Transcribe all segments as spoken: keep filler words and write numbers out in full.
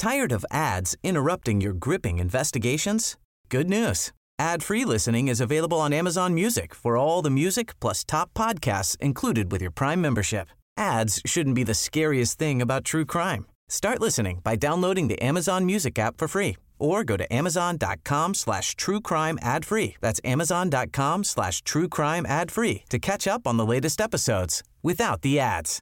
Tired of ads interrupting your gripping investigations? Good news. Ad-free listening is available on Amazon Music for all the music plus top podcasts included with your Prime membership. Ads shouldn't be the scariest thing about true crime. Start listening by downloading the Amazon Music app for free or go to amazon.com slash true crime ad free. That's amazon.com slash true crime ad free to catch up on the latest episodes without the ads.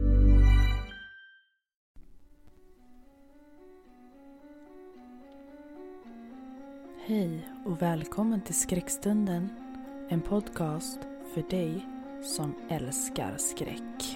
Hej och välkommen till Skräckstunden, en podcast för dig som älskar skräck.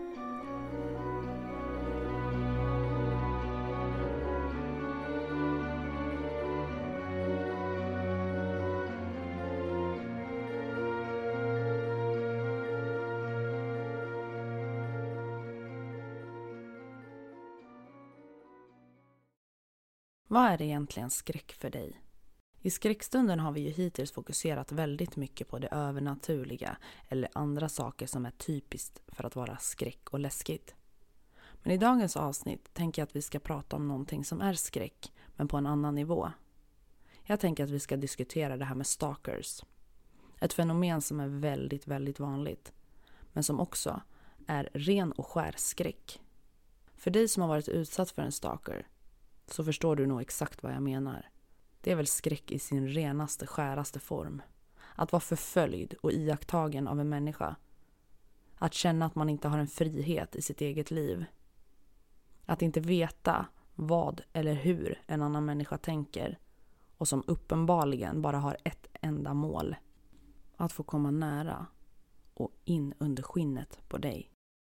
Vad är egentligen skräck för dig? I skräckstunden har vi ju hittills fokuserat väldigt mycket på det övernaturliga eller andra saker som är typiskt för att vara skräck och läskigt. Men i dagens avsnitt tänker jag att vi ska prata om någonting som är skräck, men på en annan nivå. Jag tänker att vi ska diskutera det här med stalkers. Ett fenomen som är väldigt, väldigt vanligt, men som också är ren och skär skräck. För dig som har varit utsatt för en stalker så förstår du nog exakt vad jag menar. Det är väl skräck i sin renaste, skäraste form. Att vara förföljd och iakttagen av en människa. Att känna att man inte har en frihet i sitt eget liv. Att inte veta vad eller hur en annan människa tänker. Och som uppenbarligen bara har ett enda mål. Att få komma nära och in under skinnet på dig.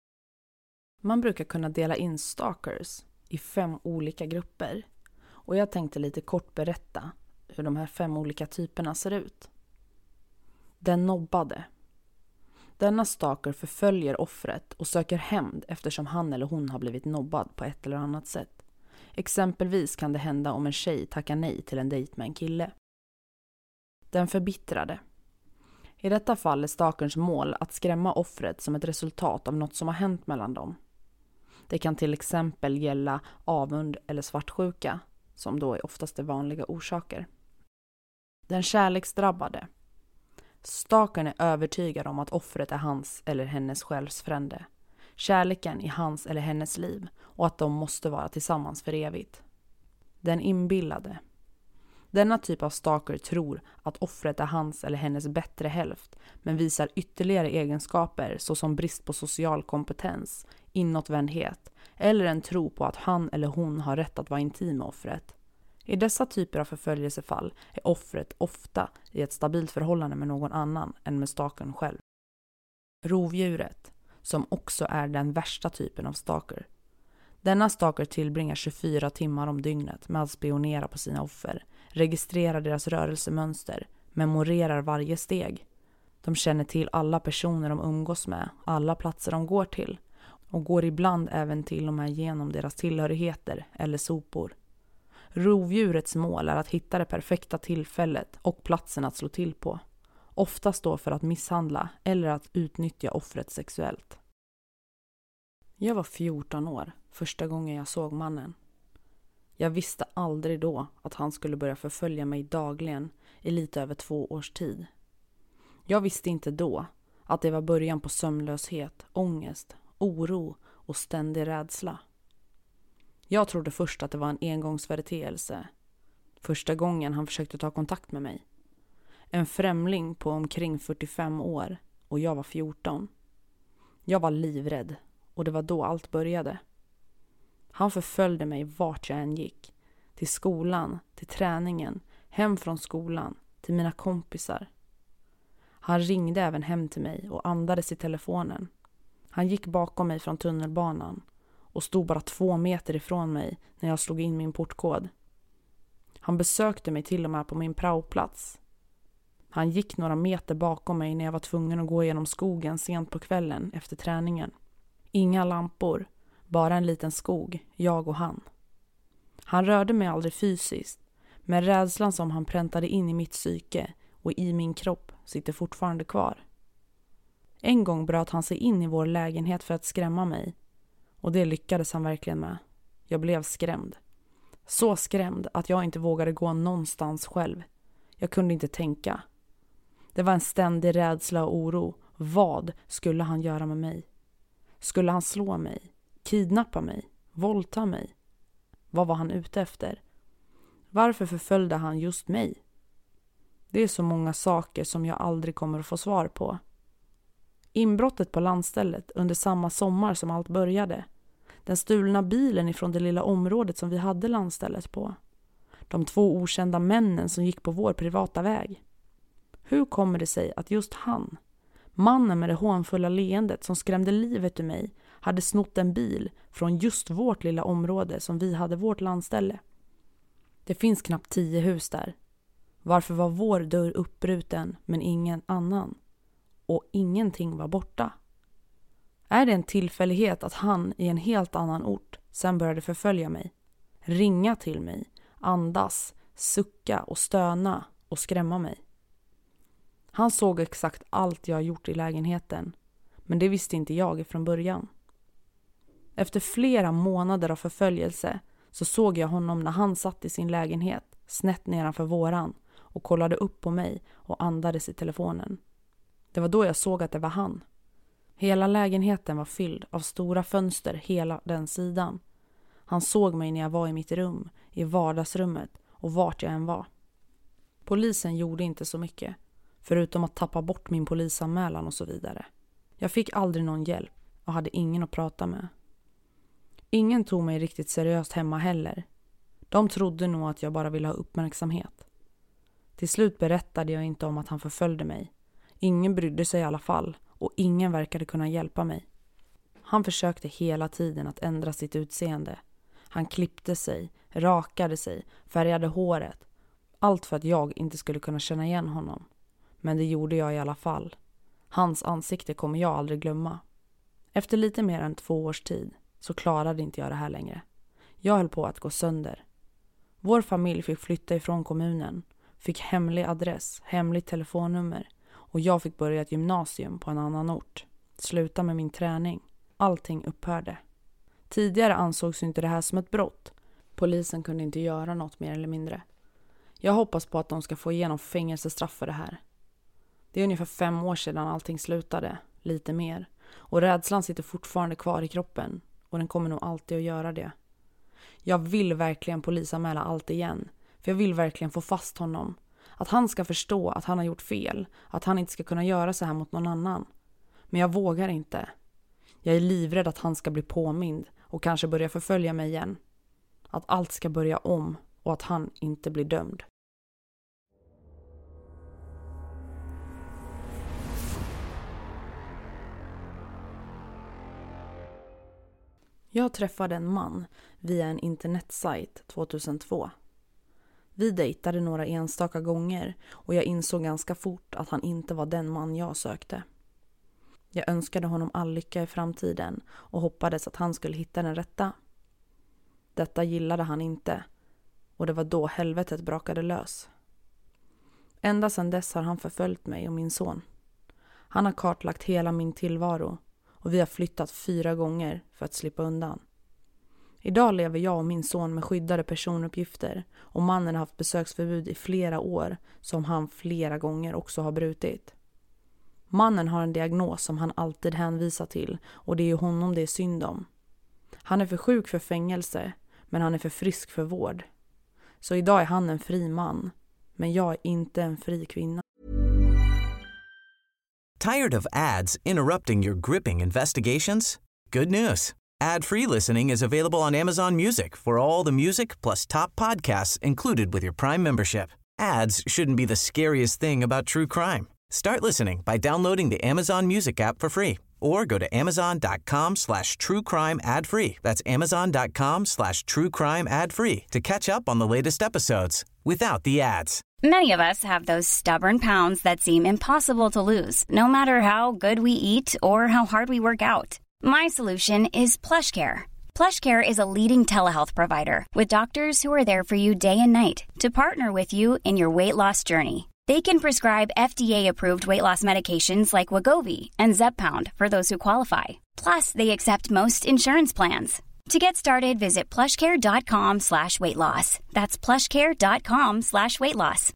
Man brukar kunna dela in stalkers i fem olika grupper. Och jag tänkte lite kort berätta hur de här fem olika typerna ser ut. Den nobbade. Denna stalker förföljer offret och söker hämnd eftersom han eller hon har blivit nobbad på ett eller annat sätt. Exempelvis kan det hända om en tjej tackar nej till en dejt med en kille. Den förbittrade. I detta fall är stalkerns mål att skrämma offret som ett resultat av något som har hänt mellan dem. Det kan till exempel gälla avund eller svartsjuka, som då är oftast de vanliga orsaker. Den kärleksdrabbade. Stalkern är övertygad om att offret är hans eller hennes själsfrände. Kärleken i hans eller hennes liv och att de måste vara tillsammans för evigt. Den inbillade. Denna typ av stalker tror att offret är hans eller hennes bättre hälft, men visar ytterligare egenskaper såsom brist på social kompetens, inåtvändhet eller en tro på att han eller hon har rätt att vara intim med offret. I dessa typer av förföljelsefall är offret ofta i ett stabilt förhållande med någon annan än med stalkern själv. Rovdjuret, som också är den värsta typen av stalker. Denna stalker tillbringar tjugofyra timmar om dygnet med att spionera på sina offer, registrerar deras rörelsemönster, memorerar varje steg. De känner till alla personer de umgås med, alla platser de går till och går ibland även till och med igenom deras tillhörigheter eller sopor. Rovdjurets mål är att hitta det perfekta tillfället och platsen att slå till på. Oftast då för att misshandla eller att utnyttja offret sexuellt. Jag var fjorton år första gången jag såg mannen. Jag visste aldrig då att han skulle börja förfölja mig dagligen i lite över två års tid. Jag visste inte då att det var början på sömnlöshet, ångest, oro och ständig rädsla. Jag trodde först att det var en engångsföreteelse. Första gången han försökte ta kontakt med mig. En främling på omkring fyrtiofem år och jag var fjorton. Jag var livrädd och det var då allt började. Han förföljde mig vart jag än gick. Till skolan, till träningen, hem från skolan, till mina kompisar. Han ringde även hem till mig och andades i telefonen. Han gick bakom mig från tunnelbanan och stod bara två meter ifrån mig när jag slog in min portkod. Han besökte mig till och med på min praoplats. Han gick några meter bakom mig när jag var tvungen att gå genom skogen sent på kvällen efter träningen. Inga lampor, bara en liten skog, jag och han. Han rörde mig aldrig fysiskt, men rädslan som han präntade in i mitt psyke och i min kropp sitter fortfarande kvar. En gång bröt han sig in i vår lägenhet för att skrämma mig. Och det lyckades han verkligen med. Jag blev skrämd. Så skrämd att jag inte vågade gå någonstans själv. Jag kunde inte tänka. Det var en ständig rädsla och oro. Vad skulle han göra med mig? Skulle han slå mig? Kidnappa mig? Våldta mig? Vad var han ute efter? Varför förföljde han just mig? Det är så många saker som jag aldrig kommer att få svar på. Inbrottet på landstället under samma sommar som allt började. Den stulna bilen ifrån det lilla området som vi hade landstället på. De två okända männen som gick på vår privata väg. Hur kommer det sig att just han, mannen med det hånfulla leendet som skrämde livet ur mig, hade snott en bil från just vårt lilla område som vi hade vårt landställe? Det finns knappt tio hus där. Varför var vår dörr uppbruten men ingen annan? Och ingenting var borta. Är det en tillfällighet att han i en helt annan ort sen började förfölja mig? Ringa till mig, andas, sucka och stöna och skrämma mig. Han såg exakt allt jag gjort i lägenheten, men det visste inte jag från början. Efter flera månader av förföljelse så såg jag honom när han satt i sin lägenhet snett nedanför våran och kollade upp på mig och andades i telefonen. Det var då jag såg att det var han. Hela lägenheten var fylld av stora fönster hela den sidan. Han såg mig när jag var i mitt rum, i vardagsrummet och vart jag än var. Polisen gjorde inte så mycket, förutom att tappa bort min polisanmälan och så vidare. Jag fick aldrig någon hjälp och hade ingen att prata med. Ingen tog mig riktigt seriöst hemma heller. De trodde nog att jag bara ville ha uppmärksamhet. Till slut berättade jag inte om att han förföljde mig. Ingen brydde sig i alla fall och ingen verkade kunna hjälpa mig. Han försökte hela tiden att ändra sitt utseende. Han klippte sig, rakade sig, färgade håret. Allt för att jag inte skulle kunna känna igen honom. Men det gjorde jag i alla fall. Hans ansikte kommer jag aldrig glömma. Efter lite mer än två års tid så klarade inte jag det här längre. Jag höll på att gå sönder. Vår familj fick flytta ifrån kommunen. Fick hemlig adress, hemligt telefonnummer. Och jag fick börja ett gymnasium på en annan ort. Sluta med min träning. Allting upphörde. Tidigare ansågs inte det här som ett brott. Polisen kunde inte göra något mer eller mindre. Jag hoppas på att de ska få igenom fängelsestraff för det här. Det är ungefär fem år sedan allting slutade. Lite mer. Och rädslan sitter fortfarande kvar i kroppen. Och den kommer nog alltid att göra det. Jag vill verkligen polisanmäla allt igen. För jag vill verkligen få fast honom. Att han ska förstå att han har gjort fel. Att han inte ska kunna göra så här mot någon annan. Men jag vågar inte. Jag är livrädd att han ska bli påmind. Och kanske börja förfölja mig igen. Att allt ska börja om. Och att han inte blir dömd. Jag träffade en man via en internetsajt tjugohundratvå. Vi dejtade några enstaka gånger och jag insåg ganska fort att han inte var den man jag sökte. Jag önskade honom all lycka i framtiden och hoppades att han skulle hitta den rätta. Detta gillade han inte och det var då helvetet brakade lös. Ända sedan dess har han förföljt mig och min son. Han har kartlagt hela min tillvaro och vi har flyttat fyra gånger för att slippa undan. Idag lever jag och min son med skyddade personuppgifter och mannen har haft besöksförbud i flera år som han flera gånger också har brutit. Mannen har en diagnos som han alltid hänvisar till och det är honom det är synd om. Han är för sjuk för fängelse men han är för frisk för vård. Så idag är han en fri man men jag är inte en fri kvinna. Tired of ads interrupting your gripping investigations? Good news. Ad-free listening is available on Amazon Music for all the music plus top podcasts included with your Prime membership. Ads shouldn't be the scariest thing about true crime. Start listening by downloading the Amazon Music app for free or go to amazon.com slash true crime ad free. That's amazon.com slash true crime ad free to catch up on the latest episodes without the ads. Many of us have those stubborn pounds that seem impossible to lose, no matter how good we eat or how hard we work out. My solution is PlushCare. PlushCare is a leading telehealth provider with doctors who are there for you day and night to partner with you in your weight loss journey. They can prescribe F D A-approved weight loss medications like Wegovy and Zepbound for those who qualify. Plus, they accept most insurance plans. To get started, visit plushcare.com slash weight loss. That's plushcare.com slash weight loss.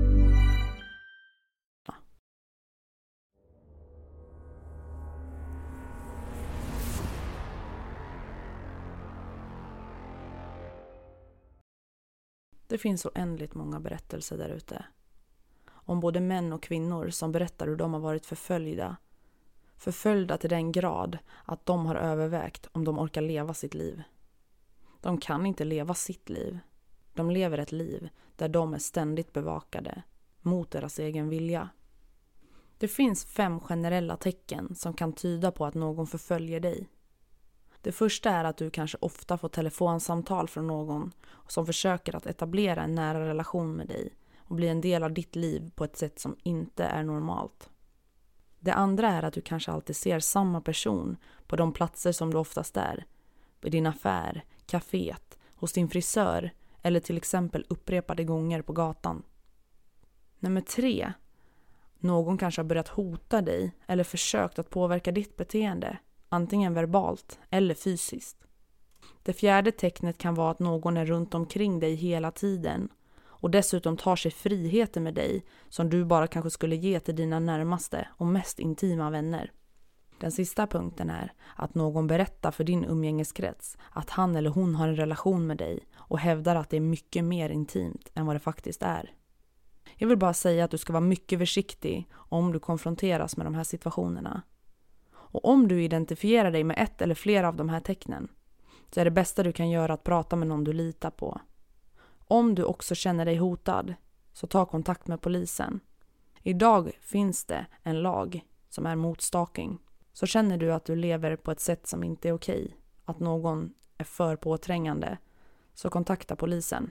Det finns oändligt många berättelser där ute. Om både män och kvinnor som berättar hur de har varit förföljda. Förföljda till den grad att de har övervägt om de orkar leva sitt liv. De kan inte leva sitt liv. De lever ett liv där de är ständigt bevakade mot deras egen vilja. Det finns fem generella tecken som kan tyda på att någon förföljer dig. Det första är att du kanske ofta får telefonsamtal från någon som försöker att etablera en nära relation med dig och bli en del av ditt liv på ett sätt som inte är normalt. Det andra är att du kanske alltid ser samma person på de platser som du oftast är. I din affär, kaféet, hos din frisör eller till exempel upprepade gånger på gatan. Nummer tre. Någon kanske har börjat hota dig eller försökt att påverka ditt beteende. Antingen verbalt eller fysiskt. Det fjärde tecknet kan vara att någon är runt omkring dig hela tiden och dessutom tar sig friheter med dig som du bara kanske skulle ge till dina närmaste och mest intima vänner. Den sista punkten är att någon berättar för din umgängeskrets att han eller hon har en relation med dig och hävdar att det är mycket mer intimt än vad det faktiskt är. Jag vill bara säga att du ska vara mycket försiktig om du konfronteras med de här situationerna. Och om du identifierar dig med ett eller flera av de här tecknen så är det bästa du kan göra att prata med någon du litar på. Om du också känner dig hotad så ta kontakt med polisen. Idag finns det en lag som är mot stalking. Så känner du att du lever på ett sätt som inte är okej, att någon är för påträngande, så kontakta polisen.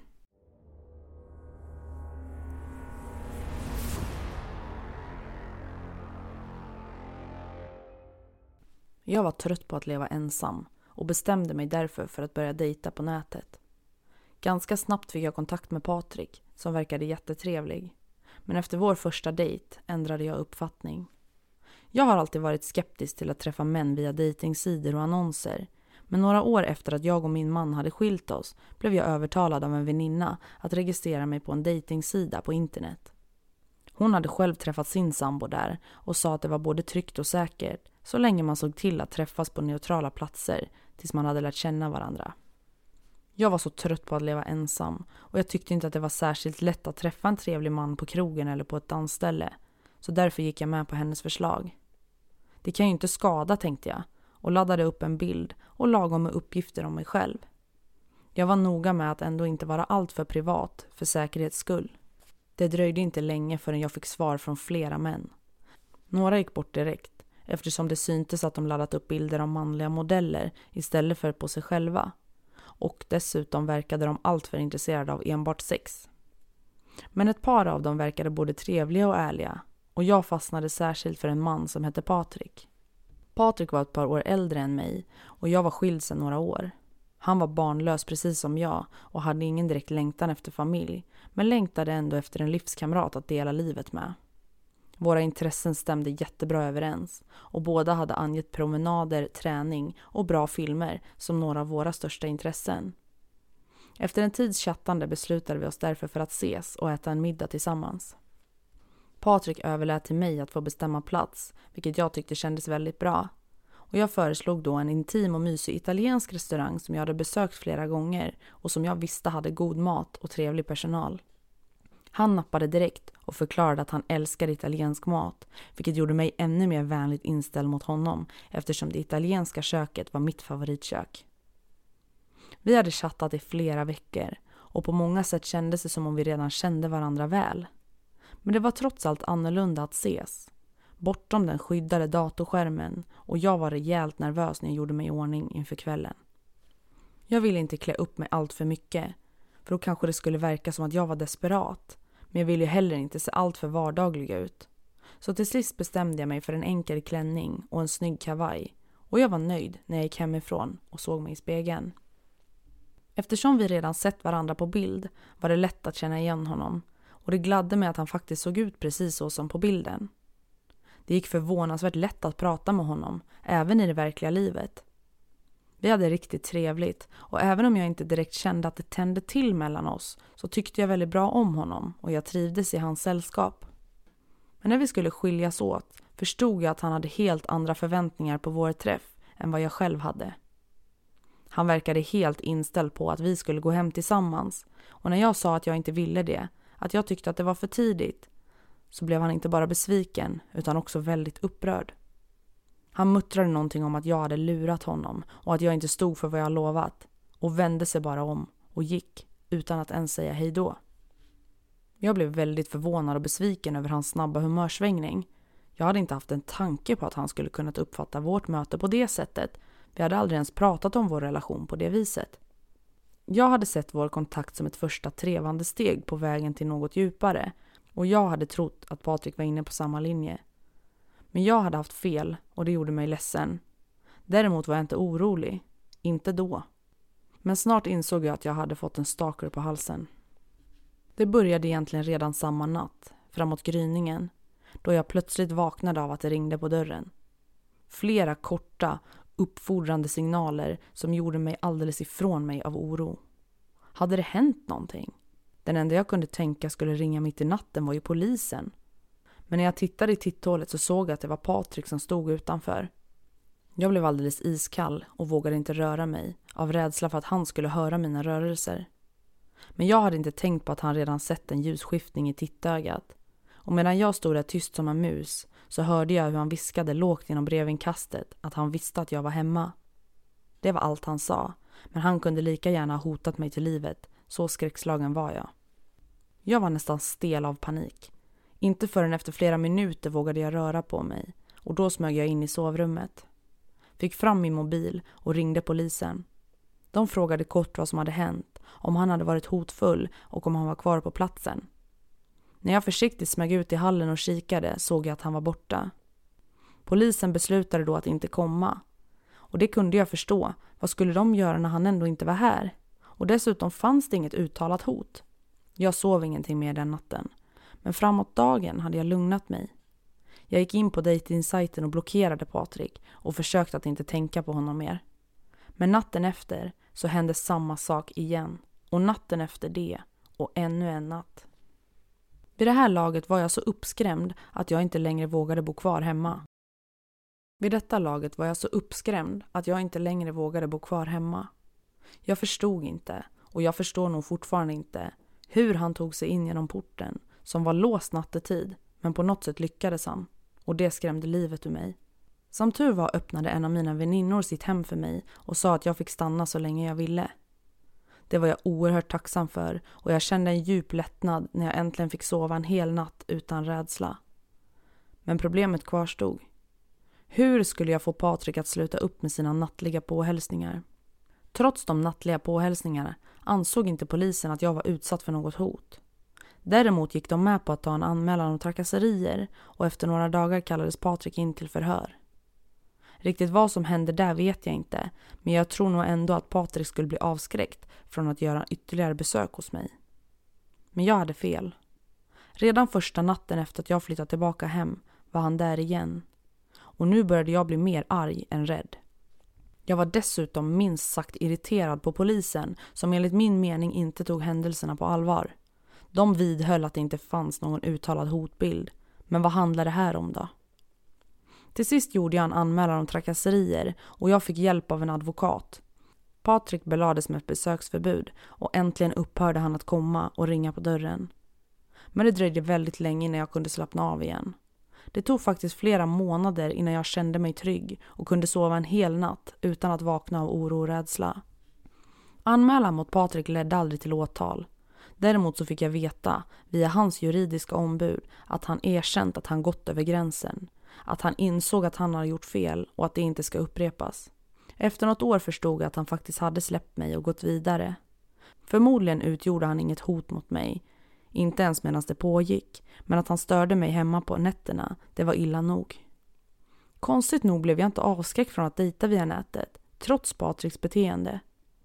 Jag var trött på att leva ensam och bestämde mig därför för att börja dejta på nätet. Ganska snabbt fick jag kontakt med Patrik som verkade jättetrevlig. Men efter vår första dejt ändrade jag uppfattning. Jag har alltid varit skeptisk till att träffa män via dejtingsidor och annonser. Men några år efter att jag och min man hade skilt oss blev jag övertalad av en väninna att registrera mig på en dejtingsida på internet. Hon hade själv träffat sin sambo där och sa att det var både tryggt och säkert så länge man såg till att träffas på neutrala platser tills man hade lärt känna varandra. Jag var så trött på att leva ensam och jag tyckte inte att det var särskilt lätt att träffa en trevlig man på krogen eller på ett dansställe. Så därför gick jag med på hennes förslag. Det kan ju inte skada, tänkte jag, och laddade upp en bild och lagom med uppgifter om mig själv. Jag var noga med att ändå inte vara allt för privat för säkerhets skull. Det dröjde inte länge förrän jag fick svar från flera män. Några gick bort direkt eftersom det syntes att de laddat upp bilder av manliga modeller istället för på sig själva. Och dessutom verkade de allt för intresserade av enbart sex. Men ett par av dem verkade både trevliga och ärliga och jag fastnade särskilt för en man som hette Patrik. Patrik var ett par år äldre än mig och jag var skild sedan några år. Han var barnlös precis som jag och hade ingen direkt längtan efter familj, men längtade ändå efter en livskamrat att dela livet med. Våra intressen stämde jättebra överens och båda hade angett promenader, träning och bra filmer som några av våra största intressen. Efter en tids chattande beslutade vi oss därför för att ses och äta en middag tillsammans. Patrik överlät till mig att få bestämma plats, vilket jag tyckte kändes väldigt bra. Och jag föreslog då en intim och mysig italiensk restaurang som jag hade besökt flera gånger och som jag visste hade god mat och trevlig personal. Han nappade direkt och förklarade att han älskade italiensk mat, vilket gjorde mig ännu mer vänligt inställd mot honom eftersom det italienska köket var mitt favoritkök. Vi hade chattat i flera veckor och på många sätt kändes det som om vi redan kände varandra väl. Men det var trots allt annorlunda att ses. Bortom den skyddade datorskärmen och jag var rejält nervös när jag gjorde mig i ordning inför kvällen. Jag ville inte klä upp mig allt för mycket, för då kanske det skulle verka som att jag var desperat. Men jag ville ju heller inte se allt för vardaglig ut. Så till sist bestämde jag mig för en enkel klänning och en snygg kavaj. Och jag var nöjd när jag gick hemifrån och såg mig i spegeln. Eftersom vi redan sett varandra på bild var det lätt att känna igen honom. Och det gladde mig att han faktiskt såg ut precis så som på bilden. Det gick förvånansvärt lätt att prata med honom, även i det verkliga livet. Vi hade riktigt trevligt och även om jag inte direkt kände att det tände till mellan oss så tyckte jag väldigt bra om honom och jag trivdes i hans sällskap. Men när vi skulle skiljas åt förstod jag att han hade helt andra förväntningar på vår träff än vad jag själv hade. Han verkade helt inställd på att vi skulle gå hem tillsammans och när jag sa att jag inte ville det, att jag tyckte att det var för tidigt, så blev han inte bara besviken utan också väldigt upprörd. Han muttrade någonting om att jag hade lurat honom och att jag inte stod för vad jag lovat och vände sig bara om och gick utan att ens säga hej då. Jag blev väldigt förvånad och besviken över hans snabba humörsvängning. Jag hade inte haft en tanke på att han skulle kunna uppfatta vårt möte på det sättet. Vi hade aldrig ens pratat om vår relation på det viset. Jag hade sett vår kontakt som ett första trevande steg på vägen till något djupare och jag hade trott att Patrik var inne på samma linje. Men jag hade haft fel och det gjorde mig ledsen. Däremot var jag inte orolig. Inte då. Men snart insåg jag att jag hade fått en stalker på halsen. Det började egentligen redan samma natt, framåt gryningen, då jag plötsligt vaknade av att det ringde på dörren. Flera korta, uppfordrande signaler som gjorde mig alldeles ifrån mig av oro. Hade det hänt någonting? Den enda jag kunde tänka skulle ringa mitt i natten var ju polisen. Men när jag tittade i titthålet så såg jag att det var Patrik som stod utanför. Jag blev alldeles iskall och vågade inte röra mig av rädsla för att han skulle höra mina rörelser. Men jag hade inte tänkt på att han redan sett en ljusskiftning i tittögat. Och medan jag stod där tyst som en mus så hörde jag hur han viskade lågt genom brevinkastet att han visste att jag var hemma. Det var allt han sa, men han kunde lika gärna ha hotat mig till livet, så skräckslagen var jag. Jag var nästan stel av panik. Inte förrän efter flera minuter vågade jag röra på mig och då smög jag in i sovrummet. Fick fram min mobil och ringde polisen. De frågade kort vad som hade hänt, om han hade varit hotfull och om han var kvar på platsen. När jag försiktigt smög ut i hallen och kikade såg jag att han var borta. Polisen beslutade då att inte komma. Och det kunde jag förstå. Vad skulle de göra när han ändå inte var här? Och dessutom fanns det inget uttalat hot. Jag sov ingenting mer den natten. Men framåt dagen hade jag lugnat mig. Jag gick in på dejtingsajten och blockerade Patrik och försökte att inte tänka på honom mer. Men natten efter så hände samma sak igen. Och natten efter det och ännu en natt. Vid det här laget var jag så uppskrämd att jag inte längre vågade bo kvar hemma. Vid detta laget var jag så uppskrämd att jag inte längre vågade bo kvar hemma. Jag förstod inte, och jag förstår nog fortfarande inte, hur han tog sig in genom porten som var låst nattetid, men på något sätt lyckades han. Och det skrämde livet ur mig. Som tur var öppnade en av mina väninnor sitt hem för mig och sa att jag fick stanna så länge jag ville. Det var jag oerhört tacksam för och jag kände en djup lättnad när jag äntligen fick sova en hel natt utan rädsla. Men problemet kvarstod. Hur skulle jag få Patrik att sluta upp med sina nattliga påhälsningar? Trots de nattliga påhälsningarna ansåg inte polisen att jag var utsatt för något hot. Däremot gick de med på att ta en anmälan om trakasserier och efter några dagar kallades Patrik in till förhör. Riktigt vad som hände där vet jag inte, men jag tror nog ändå att Patrik skulle bli avskräckt från att göra ytterligare besök hos mig. Men jag hade fel. Redan första natten efter att jag flyttat tillbaka hem var han där igen. Och nu började jag bli mer arg än rädd. Jag var dessutom minst sagt irriterad på polisen som enligt min mening inte tog händelserna på allvar. De vidhöll att det inte fanns någon uttalad hotbild. Men vad handlar det här om då? Till sist gjorde jag en anmälan om trakasserier och jag fick hjälp av en advokat. Patrik belades med ett besöksförbud och äntligen upphörde han att komma och ringa på dörren. Men det dröjde väldigt länge innan jag kunde slappna av igen. Det tog faktiskt flera månader innan jag kände mig trygg och kunde sova en hel natt utan att vakna av oro och rädsla. Anmälan mot Patrik ledde aldrig till åtal. Däremot så fick jag veta, via hans juridiska ombud, att han erkänt att han gått över gränsen. Att han insåg att han hade gjort fel och att det inte ska upprepas. Efter något år förstod jag att han faktiskt hade släppt mig och gått vidare. Förmodligen utgjorde han inget hot mot mig. Inte ens medan det pågick. Men att han störde mig hemma på nätterna, det var illa nog. Konstigt nog blev jag inte avskräckt från att dejta via nätet, trots Patriks beteende.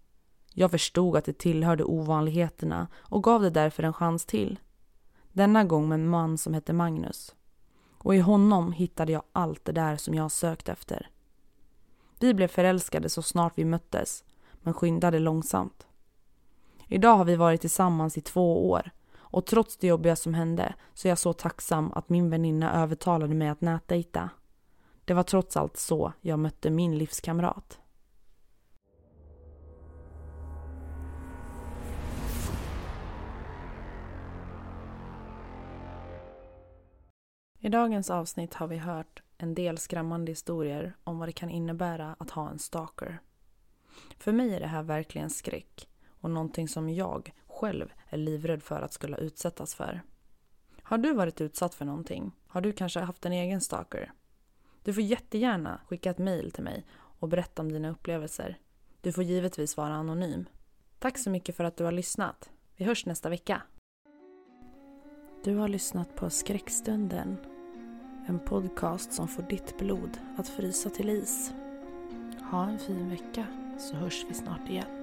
Jag förstod att det tillhörde ovanligheterna och gav det därför en chans till. Denna gång med en man som hette Magnus. Och i honom hittade jag allt det där som jag sökt efter. Vi blev förälskade så snart vi möttes, men skyndade långsamt. Idag har vi varit tillsammans i två år och trots det jobbiga som hände så är jag så tacksam att min väninna övertalade mig att nätdejta. Det var trots allt så jag mötte min livskamrat. I dagens avsnitt har vi hört en del skrämmande historier om vad det kan innebära att ha en stalker. För mig är det här verkligen skräck och någonting som jag själv är livrädd för att skulle utsättas för. Har du varit utsatt för någonting? Har du kanske haft en egen stalker? Du får jättegärna skicka ett mejl till mig och berätta om dina upplevelser. Du får givetvis vara anonym. Tack så mycket för att du har lyssnat. Vi hörs nästa vecka. Du har lyssnat på Skräckstunden. En podcast som får ditt blod att frysa till is. Ha en fin vecka så hörs vi snart igen.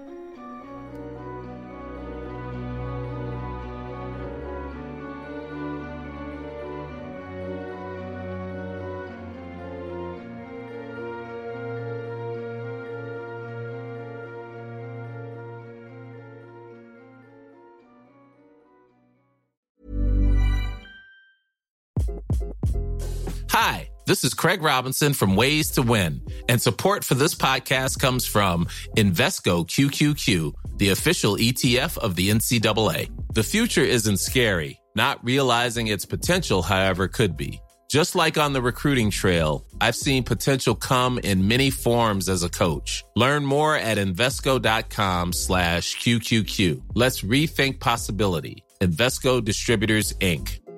Hi, this is Craig Robinson from Ways to Win, and support for this podcast comes from Invesco Q Q Q, the official E T F of the N C double A. The future isn't scary. Not realizing its potential, however, could be. Just like on the recruiting trail, I've seen potential come in many forms as a coach. Learn more at Invesco.com slash QQQ. Let's rethink possibility. Invesco Distributors, Incorporated.